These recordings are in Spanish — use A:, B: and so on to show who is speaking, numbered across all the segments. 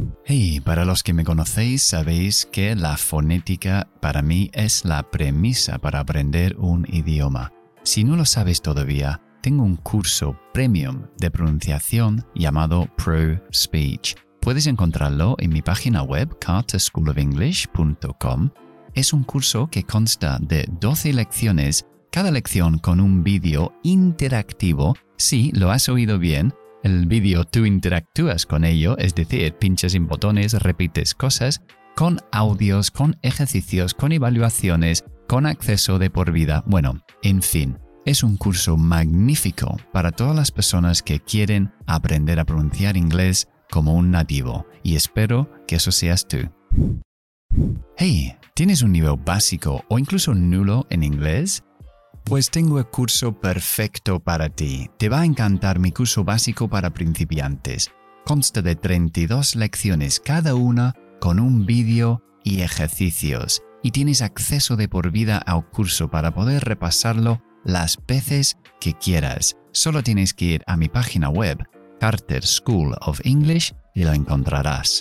A: Hey, para los que me conocéis, sabéis que la fonética para mí es la premisa para aprender un idioma. Si no lo sabes todavía, tengo un curso premium de pronunciación llamado Pro Speech. Puedes encontrarlo en mi página web, carterschooloфenglish.com. Es un curso que consta de 12 lecciones, cada lección con un vídeo interactivo. Sí, lo has oído bien. El vídeo tú interactúas con ello, es decir, pinchas en botones, repites cosas, con audios, con ejercicios, con evaluaciones, con acceso de por vida. Bueno, en fin, es un curso magnífico para todas las personas que quieren aprender a pronunciar inglés como un nativo, y espero que eso seas tú. Hey, ¿tienes un nivel básico o incluso nulo en inglés? Pues tengo el curso perfecto para ti. Te va a encantar mi curso básico para principiantes. Consta de 32 lecciones cada una con un vídeo y ejercicios. Y tienes acceso de por vida al curso para poder repasarlo las veces que quieras. Solo tienes que ir a mi página web, Carter School of English, y lo encontrarás.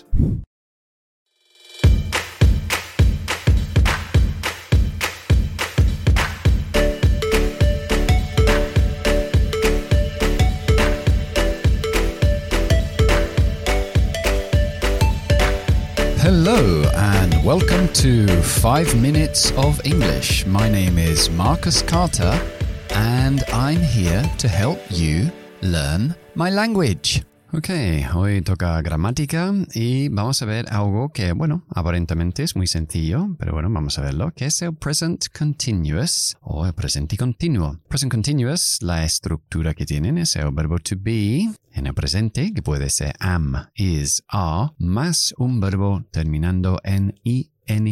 A: Hello and welcome to 5 Minutes of English. My name is Marcus Carter and I'm here to help you learn my language. Ok, hoy toca gramática y vamos a ver algo que, aparentemente es muy sencillo, pero vamos a verlo, que es el present continuous o el presente continuo. Present continuous, la estructura que tienen es el verbo to be en el presente, que puede ser am, is, are, más un verbo terminando en ing.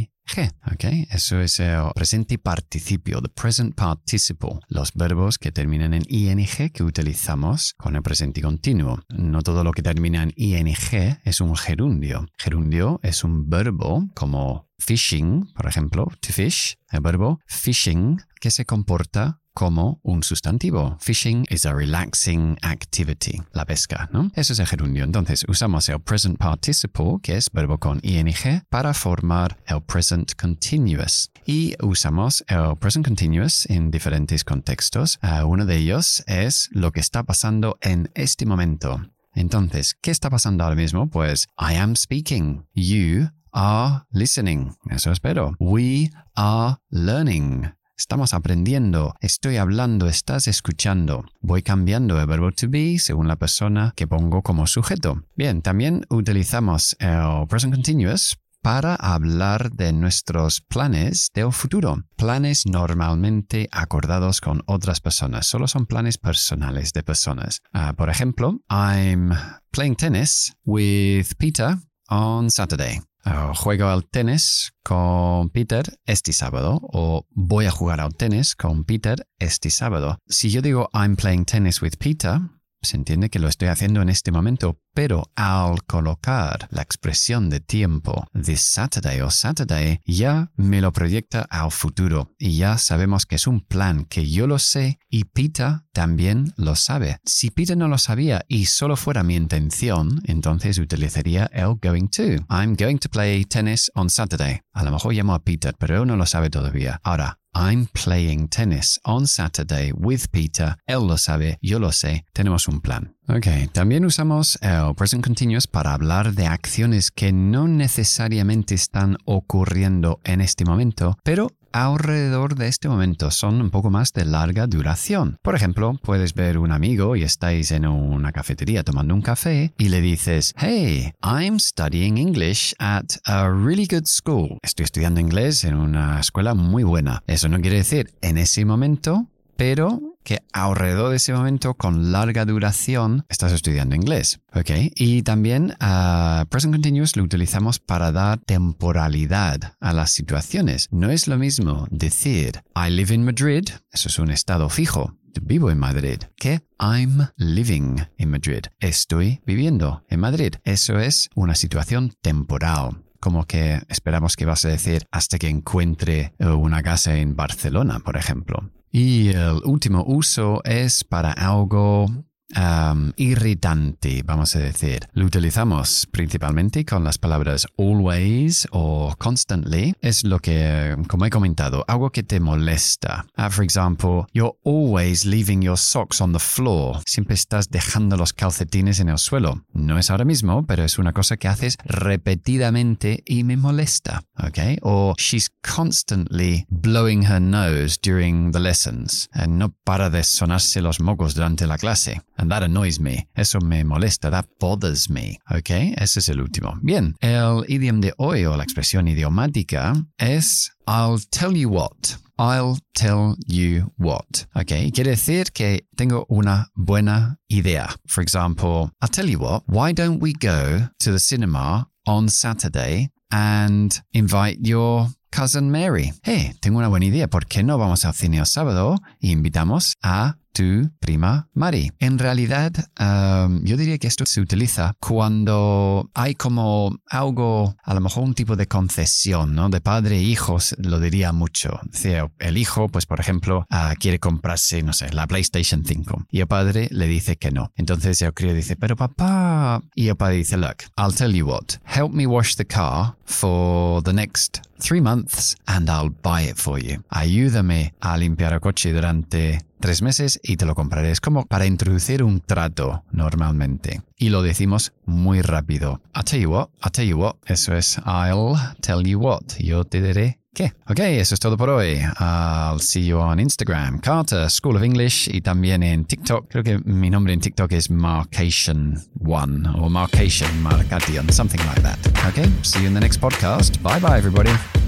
A: Okay, eso es el presente participio, the present participle, los verbos que terminan en ing que utilizamos con el presente continuo. No todo lo que termina en ing es un gerundio. Gerundio es un verbo como fishing, por ejemplo, to fish, el verbo fishing que se comporta como un sustantivo. Fishing is a relaxing activity. La pesca, ¿no? Eso es el gerundio. Entonces, usamos el present participle, que es verbo con ing, para formar el present continuous. Y usamos el present continuous en diferentes contextos. Uno de ellos es lo que está pasando en este momento. Entonces, ¿qué está pasando ahora mismo? Pues, I am speaking. You are listening. Eso espero. We are learning. Estamos aprendiendo, estoy hablando, estás escuchando. Voy cambiando el verbo to be según la persona que pongo como sujeto. Bien, también utilizamos el present continuous para hablar de nuestros planes del futuro. Planes normalmente acordados con otras personas. Solo son planes personales de personas. Por ejemplo, I'm playing tennis with Peter on Saturday. Juego al tenis con Peter este sábado o voy a jugar al tenis con Peter este sábado. Si yo digo I'm playing tennis with Peter, se entiende que lo estoy haciendo en este momento, pero al colocar la expresión de tiempo this Saturday o Saturday, ya me lo proyecta al futuro y ya sabemos que es un plan que yo lo sé y Peter también lo sabe. Si Peter no lo sabía y solo fuera mi intención, entonces utilizaría el going to. I'm going to play tennis on Saturday. A lo mejor llamo a Peter, pero él no lo sabe todavía. Ahora, I'm playing tennis on Saturday with Peter. Él lo sabe, yo lo sé. Tenemos un plan. Ok, también usamos el present continuous para hablar de acciones que no necesariamente están ocurriendo en este momento, pero alrededor de este momento son un poco más de larga duración. Por ejemplo, puedes ver un amigo y estáis en una cafetería tomando un café y le dices, hey, I'm studying English at a really good school. Estoy estudiando inglés en una escuela muy buena. Eso no quiere decir en ese momento, pero que alrededor de ese momento, con larga duración, estás estudiando inglés. ¿Ok? Y también present continuous lo utilizamos para dar temporalidad a las situaciones. No es lo mismo decir I live in Madrid, eso es un estado fijo. Vivo en Madrid, que I'm living in Madrid. Estoy viviendo en Madrid. Eso es una situación temporal. Como que esperamos que vas a decir hasta que encuentre una casa en Barcelona, por ejemplo. Y el último uso es para algo irritante, vamos a decir. Lo utilizamos principalmente con las palabras always o constantly. Es lo que, como he comentado, algo que te molesta. For example, you're always leaving your socks on the floor. Siempre estás dejando los calcetines en el suelo. No es ahora mismo, pero es una cosa que haces repetidamente y me molesta. Okay? O she's constantly blowing her nose during the lessons. No para de sonarse los mocos durante la clase. And that annoys me. Eso me molesta. That bothers me. Okay? Ese es el último. Bien. El idioma de hoy o la expresión idiomática es I'll tell you what. I'll tell you what. Okay? Quiere decir que tengo una buena idea. For example, I'll tell you what. Why don't we go to the cinema on Saturday and invite your cousin Mary? Hey, tengo una buena idea. ¿Por qué no vamos al cine el sábado e invitamos a tu prima Mari? En realidad, yo diría que esto se utiliza cuando hay como algo, a lo mejor un tipo de concesión, ¿no? De padre e hijos lo diría mucho. O sea, el hijo, pues por ejemplo, quiere comprarse, no sé, la PlayStation 5 y el padre le dice que no. Entonces el crío dice, pero papá... Y el padre dice, look, I'll tell you what, help me wash the car for the next 3 months and I'll buy it for you. Ayúdame a limpiar el coche durante 3 meses y te lo compraré. Es como para introducir un trato normalmente. Y lo decimos muy rápido. I'll tell you what. Eso es I'll tell you what. Yo te diré qué. Ok, eso es todo por hoy. I'll see you on Instagram, Carter School of English, y también en TikTok. Creo que mi nombre en TikTok es Marcation1 o Marcation, something like that. Ok, see you in the next podcast. Bye bye everybody.